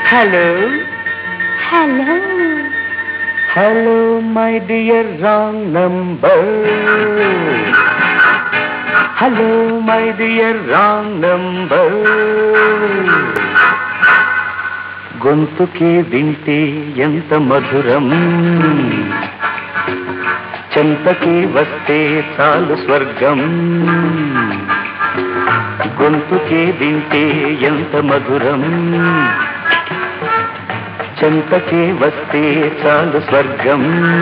Hello hello hello my dear wrong number. Hello my dear wrong number. గొంతుకి వింటే ఎంత మధురం, చెంతకి వస్తే చాలు స్వర్గం. గొంతుకి వింటే ఎంత మధురం, చెంతకి వస్తే చాలు స్వర్గం.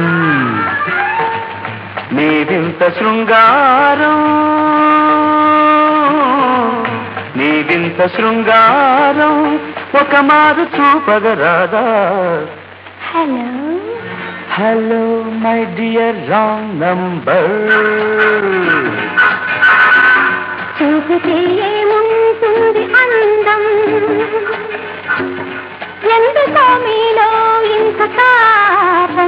నీవింత శృంగారం, నీవింత శృంగారం ఒక మారు చూపగరాదా. Hello hello my dear wrong number. చూపితే ఏముంటుంది అందం, ఎందుకో మీలో ఇంత తాపం.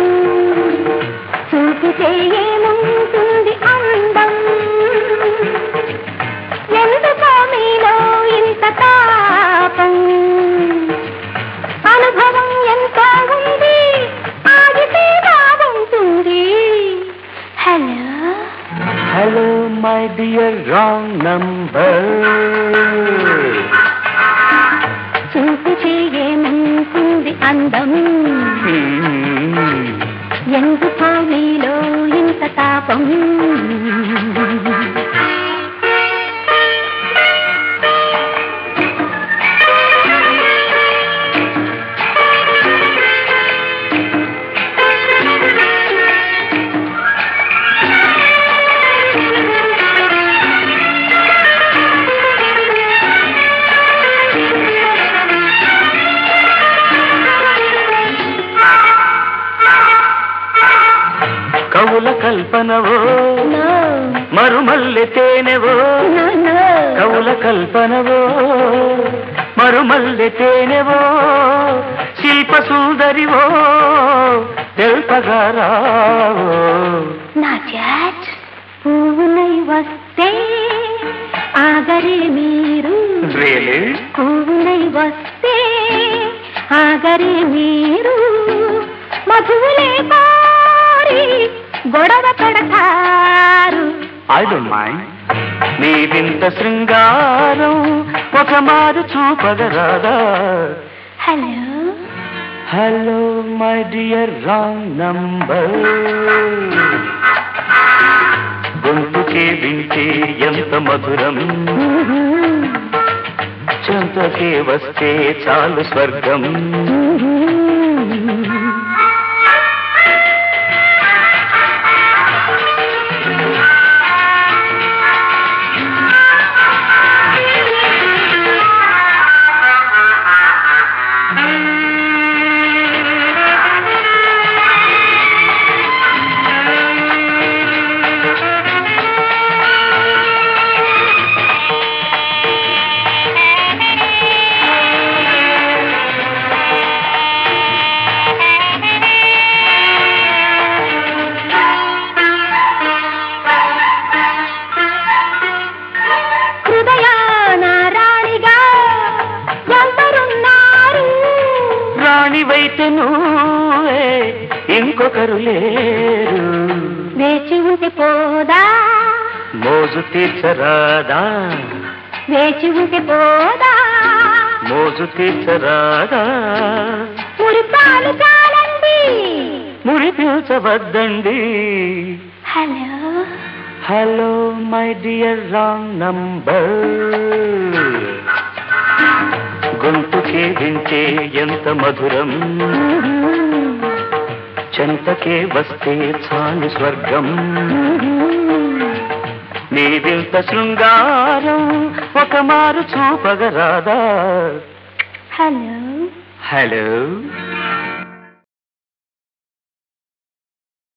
చూపితే ఏముంటుంది అందం, ఎందుకో మీలో ఇంత తాపం. అనుభవం ఎంతో ఉంది, ఆగితే బాగుంటుంది. Hello hello my dear wrong number. చూపితే ఏముంటుంది అందం, ఎందుకో మీలో ఇంత తాపం. కవుల కల్పనవో మరుమల్లె తేనెవో, కవుల కల్పనవో మరుమల్లె తేనెవో, శిల్ప సుందరివో తెల్పగారావో. నా చాట్ పువ్వులై వస్తే ఆగరే మీరు, పువ్వులై వస్తే ఆగరే మీరు. మధువులే పారి గొడవ పడతారు. I don't mind. నీవింత శృంగారం ఒక మారు చూపగరాదా. Hello hello my dear wrong number. గొంతుకే వింటే ఎంత మధురం, చెంతకే వస్తే చాలు స్వర్గం. రాణివైతే నువ్వే ఇంకొకరు లేరు. వేచి ఉంటే పోదా, మోజు తీర్చరాదా. వేచి ఉంటే పోదా, మోజు తీర్చరాదా. మురిపాలు చాలండి, మురి పీల్చవద్దండి. Hello hello my dear wrong number. గొంతుకే వింటే ఎంత మధురం, చెంతకే వస్తే చాలు స్వర్గం. నీవింత శృంగారం ఒక మారు చూపగరాదా. Hello hello